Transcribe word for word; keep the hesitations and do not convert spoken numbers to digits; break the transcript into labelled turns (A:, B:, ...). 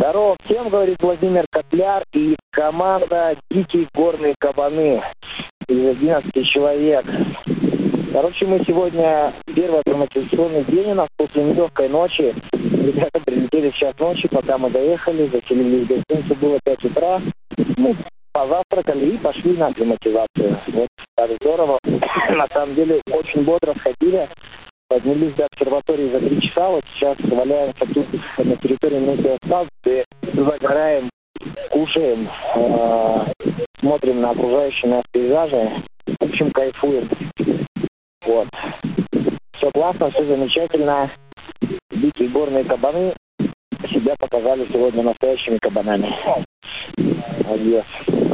A: Здорово всем, говорит Владимир Котляр и команда «Дикие горные кабаны» из одиннадцати человек. Короче, мы сегодня первый акклиматизационный день у нас после нелегкой ночи. Ребята прилетели в час ночи, пока мы доехали, заселились в гостиницу, было пять утра. Мы позавтракали и пошли на акклиматизацию. Вот так здорово. На самом деле очень бодро сходили. Поднялись до обсерватории за три часа. Вот сейчас валяемся тут на территории метеостанции, загораем, кушаем, э, смотрим на окружающие нас пейзажи. В общем, кайфуем. Вот. Все классно, все замечательно. Дикие горные кабаны себя показали сегодня настоящими кабанами. Молодец.